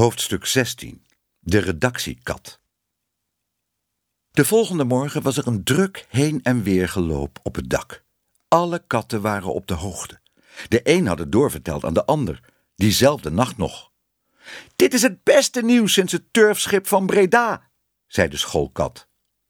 Hoofdstuk 16. De redactiekat. De volgende morgen was er een druk heen en weer geloop op het dak. Alle katten waren op de hoogte. De een had het doorverteld aan de ander, diezelfde nacht nog. "Dit is het beste nieuws sinds het turfschip van Breda," zei de schoolkat.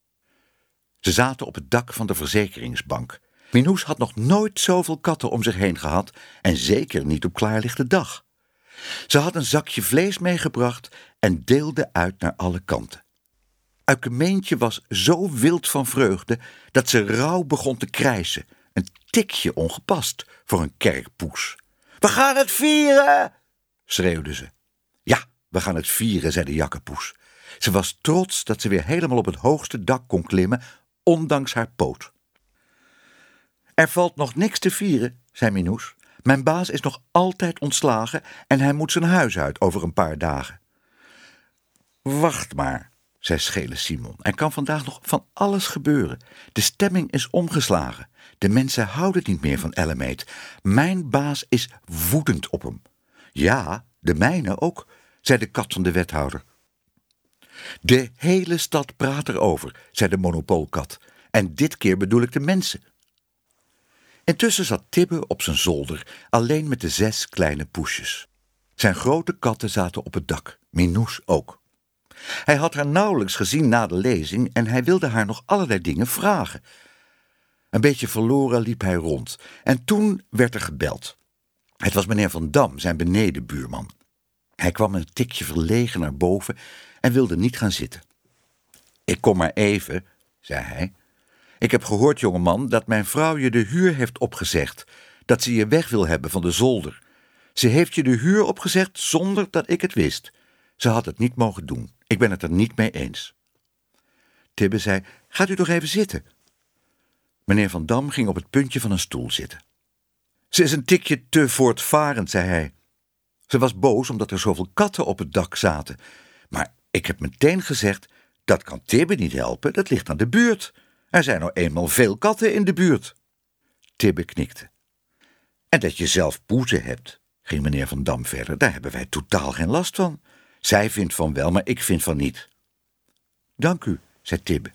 Ze zaten op het dak van de verzekeringsbank. Minoes had nog nooit zoveel katten om zich heen gehad en zeker niet op klaarlichte dag. Ze had een zakje vlees meegebracht en deelde uit naar alle kanten. Uikemeentje was zo wild van vreugde dat ze rauw begon te krijsen, een tikje ongepast voor een kerkpoes. "We gaan het vieren!" schreeuwde ze. "Ja, we gaan het vieren," zei de jakkepoes. Ze was trots dat ze weer helemaal op het hoogste dak kon klimmen, ondanks haar poot. "Er valt nog niks te vieren," zei Minoes. "Mijn baas is nog altijd ontslagen en hij moet zijn huis uit over een paar dagen." "Wacht maar," zei schele Simon. "Er kan vandaag nog van alles gebeuren. De stemming is omgeslagen. De mensen houden niet meer van Ellemeet. Mijn baas is woedend op hem." "Ja, de mijne ook," zei de kat van de wethouder. "De hele stad praat erover," zei de monopoolkat. "En dit keer bedoel ik de mensen." Intussen zat Tibbe op zijn zolder, alleen met de 6 kleine poesjes. Zijn grote katten zaten op het dak, Minoes ook. Hij had haar nauwelijks gezien na de lezing en hij wilde haar nog allerlei dingen vragen. Een beetje verloren liep hij rond en toen werd er gebeld. Het was meneer Van Dam, zijn benedenbuurman. Hij kwam een tikje verlegen naar boven en wilde niet gaan zitten. "Ik kom maar even," zei hij. "Ik heb gehoord, jongeman, dat mijn vrouw je de huur heeft opgezegd, dat ze je weg wil hebben van de zolder. Ze heeft je de huur opgezegd zonder dat ik het wist. Ze had het niet mogen doen. Ik ben het er niet mee eens." Tibbe zei: "Gaat u toch even zitten?" Meneer Van Dam ging op het puntje van een stoel zitten. "Ze is een tikje te voortvarend," zei hij. Ze was boos omdat er zoveel katten op het dak zaten. "Maar ik heb meteen gezegd, dat kan Tibbe niet helpen, dat ligt aan de buurt. Er zijn nou eenmaal veel katten in de buurt." Tibbe knikte. "En dat je zelf poezen hebt," ging meneer Van Dam verder, "daar hebben wij totaal geen last van. Zij vindt van wel, maar ik vind van niet." "Dank u," zei Tibbe.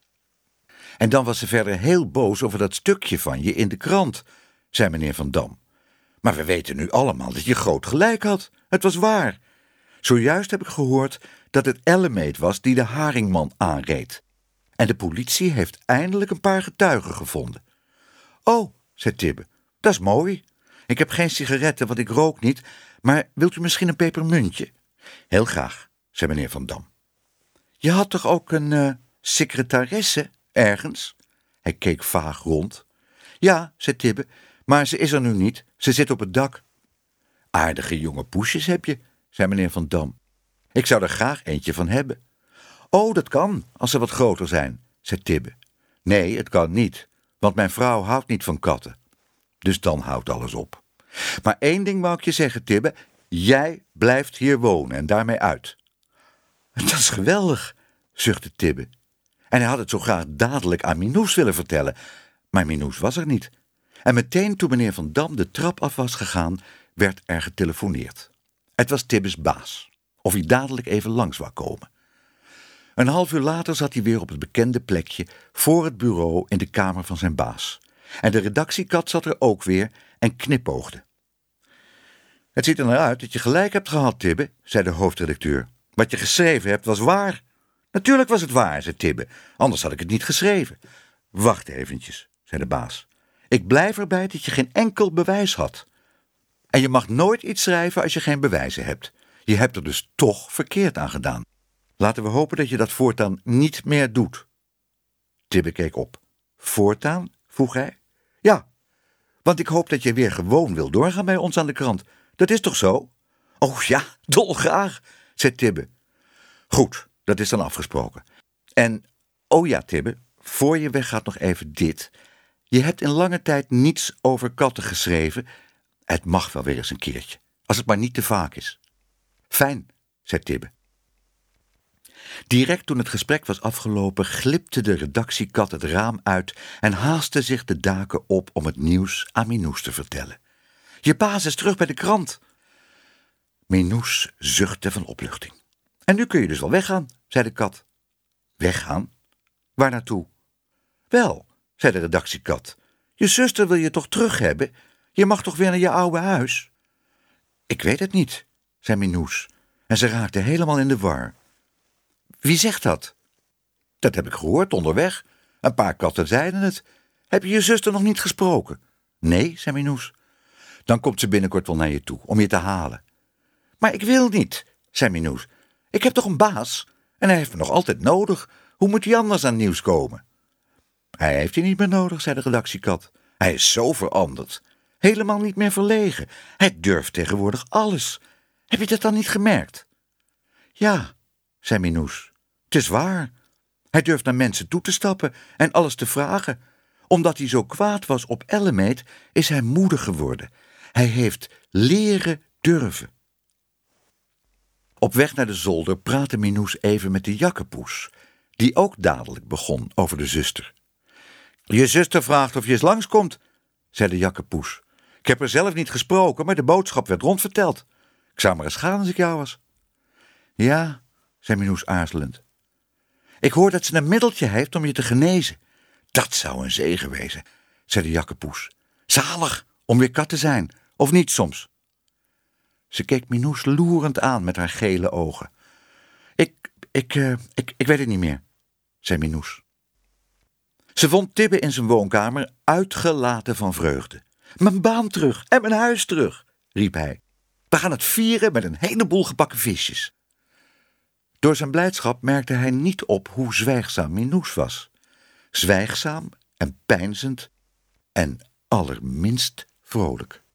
"En dan was ze verder heel boos over dat stukje van je in de krant," zei meneer Van Dam. "Maar we weten nu allemaal dat je groot gelijk had. Het was waar. Zojuist heb ik gehoord dat het Ellemeet was die de haringman aanreed. En de politie heeft eindelijk een paar getuigen gevonden." "Oh," zei Tibbe, "dat is mooi. Ik heb geen sigaretten, want ik rook niet, maar wilt u misschien een pepermuntje?" "Heel graag," zei meneer Van Dam. "Je had toch ook een secretaresse ergens?" Hij keek vaag rond. "Ja," zei Tibbe, "maar ze is er nu niet. Ze zit op het dak." "Aardige jonge poesjes heb je," zei meneer Van Dam. "Ik zou er graag eentje van hebben." "Oh, dat kan, als ze wat groter zijn," zei Tibbe. "Nee, het kan niet, want mijn vrouw houdt niet van katten." Dus dan houdt alles op. "Maar één ding wou ik je zeggen, Tibbe. Jij blijft hier wonen en daarmee uit." "Dat is geweldig," zuchtte Tibbe. En hij had het zo graag dadelijk aan Minoes willen vertellen. Maar Minoes was er niet. En meteen toen meneer Van Dam de trap af was gegaan, werd er getelefoneerd. Het was Tibbes baas, of hij dadelijk even langs wou komen. Een half uur later zat hij weer op het bekende plekje voor het bureau in de kamer van zijn baas. En de redactiekat zat er ook weer en knipoogde. "Het ziet er naar uit dat je gelijk hebt gehad, Tibbe," zei de hoofdredacteur. "Wat je geschreven hebt was waar." "Natuurlijk was het waar," zei Tibbe, "anders had ik het niet geschreven." "Wacht eventjes," zei de baas. "Ik blijf erbij dat je geen enkel bewijs had. En je mag nooit iets schrijven als je geen bewijzen hebt. Je hebt er dus toch verkeerd aan gedaan. Laten we hopen dat je dat voortaan niet meer doet." Tibbe keek op. "Voortaan?" vroeg hij. "Ja, want ik hoop dat je weer gewoon wil doorgaan bij ons aan de krant. Dat is toch zo?" "Oh ja, dolgraag," zei Tibbe. "Goed, dat is dan afgesproken. En, oh ja, Tibbe, voor je weggaat nog even dit. Je hebt in lange tijd niets over katten geschreven. Het mag wel weer eens een keertje, als het maar niet te vaak is." "Fijn," zei Tibbe. Direct toen het gesprek was afgelopen, glipte de redactiekat het raam uit en haastte zich de daken op om het nieuws aan Minoes te vertellen. "Je baas is terug bij de krant." Minoes zuchtte van opluchting. En nu kun je dus wel weggaan, zei de kat. Weggaan? Waar naartoe? Wel, zei de redactiekat, je zuster wil je toch terug hebben? Je mag toch weer naar je oude huis? Ik weet het niet, zei Minoes, en ze raakte helemaal in de war. Wie zegt dat? Dat heb ik gehoord onderweg. Een paar katten zeiden het. Heb je je zuster nog niet gesproken? Nee, zei Minoes. Dan komt ze binnenkort wel naar je toe, om je te halen. Maar ik wil niet, zei Minoes. Ik heb toch een baas? En hij heeft me nog altijd nodig. Hoe moet hij anders aan nieuws komen? Hij heeft je niet meer nodig, zei de redactiekat. Hij is zo veranderd. Helemaal niet meer verlegen. Hij durft tegenwoordig alles. Heb je dat dan niet gemerkt? Ja, zei Minoes. Het is waar. Hij durft naar mensen toe te stappen en alles te vragen. Omdat hij zo kwaad was op Ellemeet, is hij moedig geworden. Hij heeft leren durven. Op weg naar de zolder praatte Minoes even met de jakkepoes, die ook dadelijk begon over de zuster. Je zuster vraagt of je eens langskomt, zei de jakkepoes. Ik heb er zelf niet gesproken, maar de boodschap werd rondverteld. Ik zou maar eens gaan als ik jou was. Ja, zei Minoes aarzelend. Ik hoor dat ze een middeltje heeft om je te genezen. Dat zou een zegen wezen, zei de jakkepoes. Zalig, om weer kat te zijn, of niet soms? Ze keek Minoes loerend aan met haar gele ogen. Ik weet het niet meer, zei Minoes. Ze vond Tibbe in zijn woonkamer uitgelaten van vreugde. Mijn baan terug en mijn huis terug, riep hij. We gaan het vieren met een heleboel gebakken visjes. Door zijn blijdschap merkte hij niet op hoe zwijgzaam Minoes was. Zwijgzaam en peinzend en allerminst vrolijk.